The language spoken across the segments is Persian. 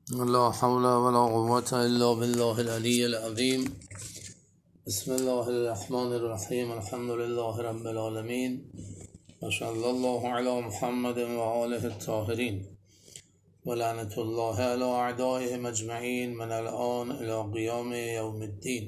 لا حول ولا قوة إلا بالله العلي العظيم. بسم الله الرحمن الرحيم. الحمد لله رب العالمين وصلى الله على محمد وآله الطاهرين ولعنة الله على أعدائهم أجمعين من الآن إلى قیام یوم الدین.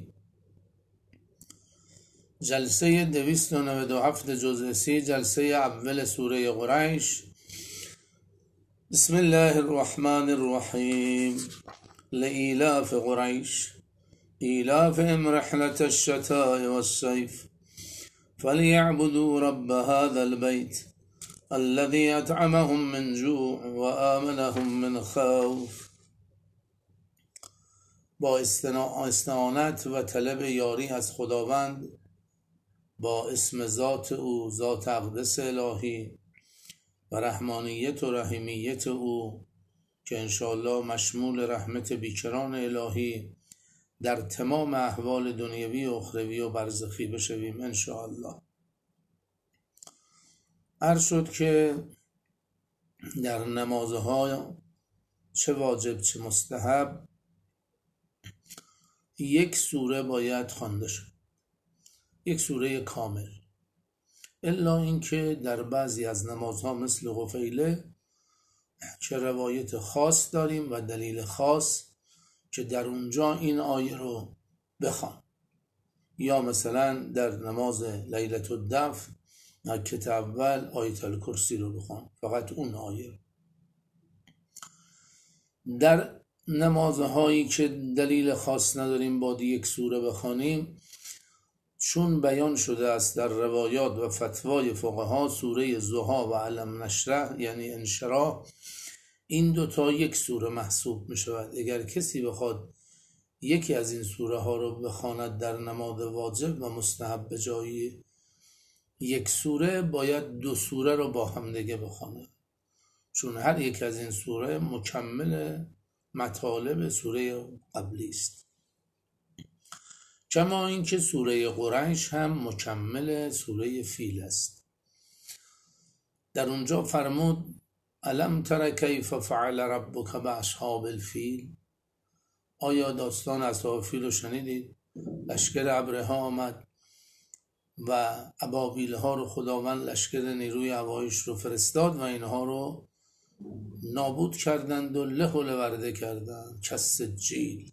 جلسه 297 جزء 3، جلسه اول سوره قریش. بسم الله الرحمن الرحیم. لإیلاف قریش إیلافهم رحلة الشتاء والصيف فليعبدوا رب هذا البيت الذي أطعمهم من جوع وآمنهم من خوف. با استعانت و طلب یاری از خداوند با اسم ذات او، ذات اقدس الهی و رحمانیت و رحیمیت او که انشاءالله مشمول رحمت بیکران الهی در تمام احوال دنیوی و اخروی و برزخی بشویم انشاءالله. عرض شد که در نمازهای چه واجب چه مستحب یک سوره باید خوانده شد، یک سوره کامل، الا اینکه در بعضی از نمازها مثل غفیله که روایت خاص داریم و دلیل خاص که در اونجا این آیه رو بخوان، یا مثلا در نماز لیلة الدفع رکعت اول آیت الکرسی رو بخوان، فقط اون آیه. در نمازهایی که دلیل خاص نداریم باید یک سوره بخوانیم، چون بیان شده است در روایات و فتوای فقها سوره ضحی و علم نشرح یعنی انشراح، این دوتا یک سوره محسوب می شود. اگر کسی بخواد یکی از این سوره ها رو بخواند در نماز واجب و مستحب به جای یک سوره، باید دو سوره رو با هم دیگه بخواند، چون هر یک از این سوره مکمل مطالب سوره قبلی است. کما اینکه سوره قریش هم مکمل سوره فیل است. در اونجا فرمود الم تر کیف فعل ربک باصحاب الفیل. آیا داستان اصحاب فیل رو شنیدید؟ لشکر ابرهه آمد و ابابیل ها رو خداوند لشکر نیروی هواییش رو فرستاد و اینها رو نابود کردند و له و لورده کردند کالسجیل.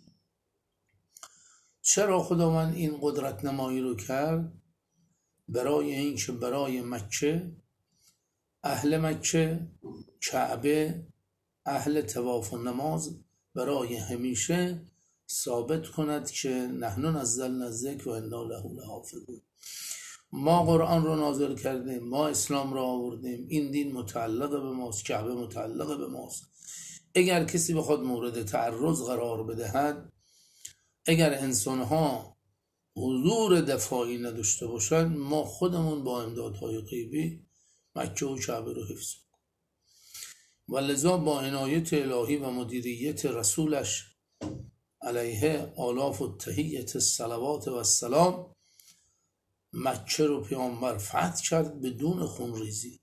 چرا خداوند این قدرت نمایی رو کرد؟ برای این که برای مکه، اهل مکه، کعبه، اهل طواف و نماز برای همیشه ثابت کند که نحن نزلنا الذکر و انا له لحافظون. ما قرآن رو نازل کردیم، ما اسلام رو آوردیم، این دین متعلق به ماست، کعبه متعلق به ماست. اگر کسی بخواد مورد تعرض قرار بدهد، اگر انسانها حضور دفاعی نداشته باشند، ما خودمون با امدادهای غیبی مکه و کعبه رو حفظ کنیم. و لذا با عنایت الهی و مدیریت رسولش علیه آلاف و تحیت الصلوات و السلام مکه رو پیامبر فتح کرد بدون خونریزی.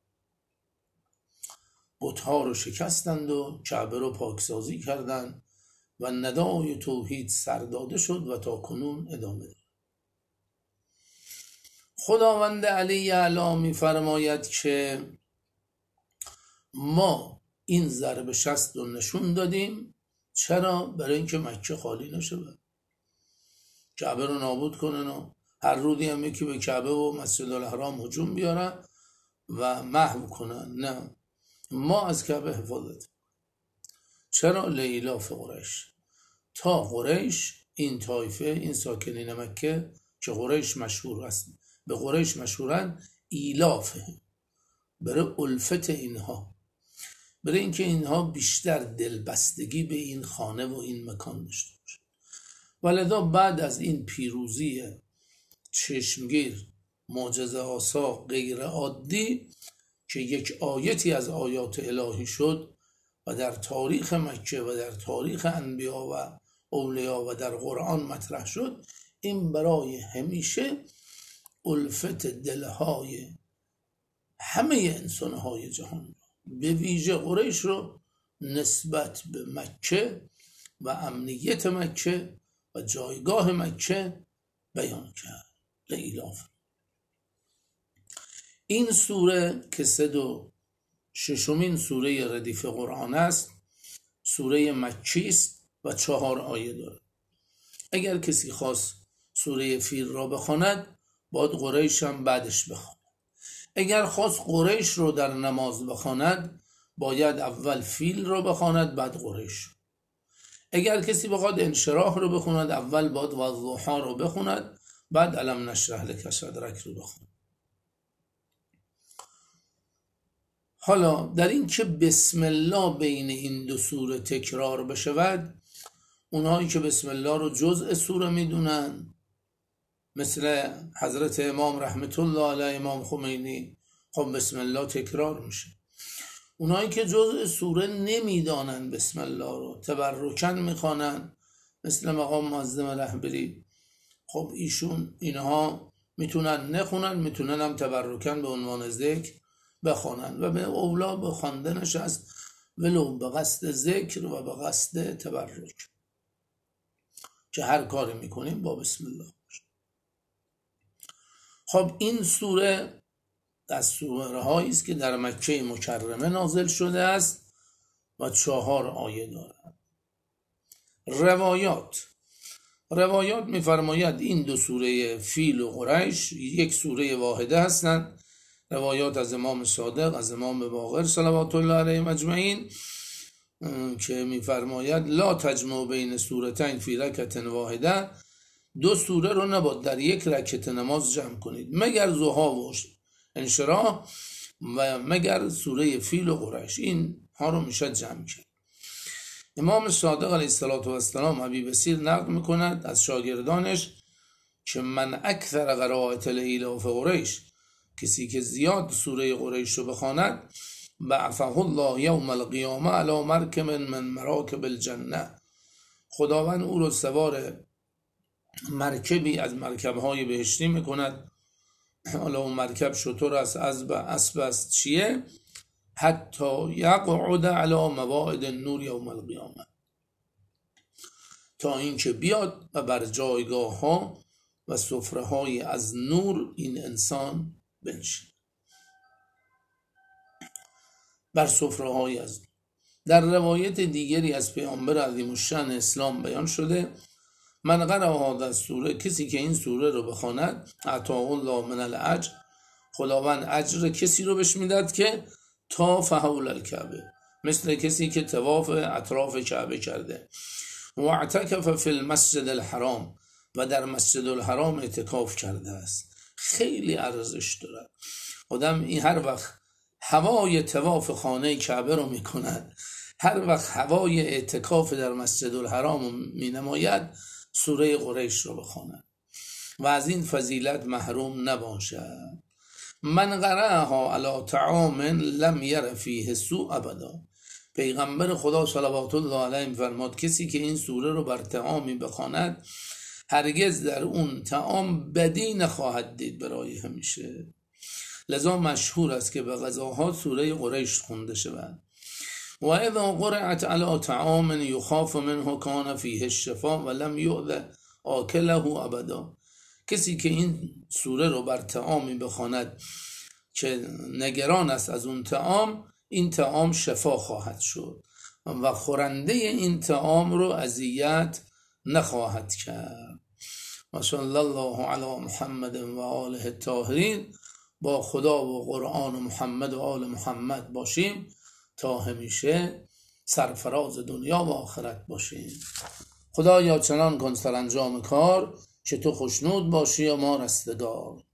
بت‌ها رو شکستند و کعبه رو پاکسازی کردند و ندای توحید سرداده شد و تا کنون ادامه دارد. خداوند علی اعلی می فرماید که ما این ضرب شست رو نشون دادیم. چرا؟ برای اینکه مکه خالی نشه، کعبه رو نابود کنن و هر رودی هم یکی به کعبه و مسجد الحرام هجوم بیارن و محو کنن. نه، ما از کعبه حفاظت. چرا؟ لإیلاف قریش، تا قریش، این طایفه، این ساکنین مکه که قریش مشهور است، به قریش مشهورن، ایلافه، برای الفت اینها، برای اینکه اینها بیشتر دلبستگی به این خانه و این مکان داشته باشه. ولذا بعد از این پیروزی چشمگیر، معجزه آسا، غیر عادی که یک آیتی از آیات الهی شد و در تاریخ مکه و در تاریخ انبیا و اولیا و در قرآن مطرح شد، این برای همیشه الفت دلهای همه انسانهای جهان، به ویژه قریش رو نسبت به مکه و امنیت مکه و جایگاه مکه بیان کرد. لایلاف. این سوره که 106مین سوره ردیف قرآن است، سوره مکی است و 4 آیه دارد. اگر کسی خواست سوره فیل را بخواند، باید قریش هم بعدش بخواند. اگر خواست قریش رو در نماز بخواند، باید اول فیل رو بخواند بعد قریش. اگر کسی بخواد انشراح رو بخواند، اول باید والضحی رو بخواند بعد الم نشرح لک صدرک رو بخواند. حالا در این که بسم الله بین این دو سوره تکرار بشود، اونهایی که بسم الله رو جزء سوره میدونن مثل حضرت امام رحمت الله علیه امام خمینی، خب بسم الله تکرار میشه. اونهایی که جزء سوره نمیدانن بسم الله رو تبرکن میخوانن مثل مقام معظم رهبری، خب اینها میتونن نخونن، میتونن هم تبرکن به عنوان ذکر بخوانن و به اولا به خواندنش از ولو به قصد ذکر و به قصد تبرک، که هر کاری میکنیم با بسم الله. خب این سوره از سوره هایی است که در مکه مکرمه نازل شده است و 4 آیه دارد. روایات میفرماید این دو سوره فیل و قریش یک سوره واحده هستند. روایات از امام صادق، از امام باقر صلوات الله علیهم اجمعین که میفرماید لا تجمع بین سورتین فی رکعت واحده، دو سوره رو نباید در یک رکعت نماز جمع کنید مگر ضحی و انشراح و مگر سوره فیل و قریش، این ها رو میشه جمع کرد. امام صادق علیه السلام ابی بصیر نقل میکند از شاگردانش که من اکثر قرائت لایلاف قریش، کسی که زیاد سوره قریش رو بخواند، بعثه الله یوم القیامه علی مرکب من مراکب الجنه، خداوند او رو سوار مرکبی از مرکبهای بهشتی میکند. حالا اون مرکب شتر است، اسب است، چیه؟ حتی یقعد علی مواعد النور یوم القیامه، تا اینکه بیاد و بر جایگاه ها و سفره های از نور این انسان بنشین، بر سفره های از نور. در روایت دیگری از پیامبر عظیم الشأن اسلام بیان شده من قرأ هذا سوره، کسی که این سوره رو بخواند اعطاه الله من الاجر، خداوند اجر کسی رو بهش میداد که طاف حول الکعبه، مثل کسی که طواف اطراف کعبه کرده، و اعتکف فی المسجد الحرام، و در مسجد الحرام اعتکاف کرده است. خیلی ارزش داره. آدم این هر وقت هوای طواف خانه کعبه رو میکند، هر وقت هوای اعتکاف در مسجد الحرام مینماید، سوره قریش رو بخواند و از این فضیلت محروم نباشد. من قرأها علی طعام لم یر فیه سوء ابدا، پیغمبر خدا صلوات الله علیه فرمود کسی که این سوره رو بر طعامی بخواند، هرگز در اون طعام بدی نخواهد دید برای همیشه. لذا مشهور است که به غذاها سوره قریش خونده شود. و اذا قرأت علی طعام یخاف منه کان فیه الشفاء و لم یؤذ آکله ابدا، کسی که این سوره رو بر طعامی بخواند که نگران است از اون طعام، این طعام شفا خواهد شد و خورنده این طعام رو اذیت نخواهد کرد. و صلی الله علی محمد و آله الطاهرین. با خدا و قرآن و محمد و آل محمد باشیم تا همیشه سرفراز دنیا و آخرت باشیم. خدایا چنان کن سرانجام کار که تو خوشنود باشی و ما رستگار.